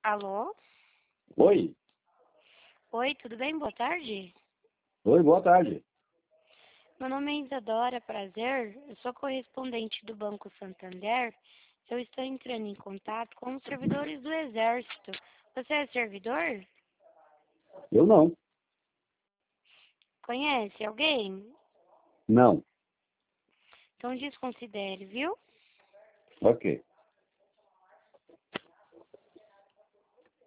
Alô? Oi, Oi, tudo bem? Boa tarde. oi, boa tarde. Meu nome é Isadora, prazer. Eu sou correspondente do Banco Santander. Eu estou entrando em contato com os servidores do Exército. Você é servidor? Eu não, Conhece alguém? não. Então desconsidere, viu? Ok.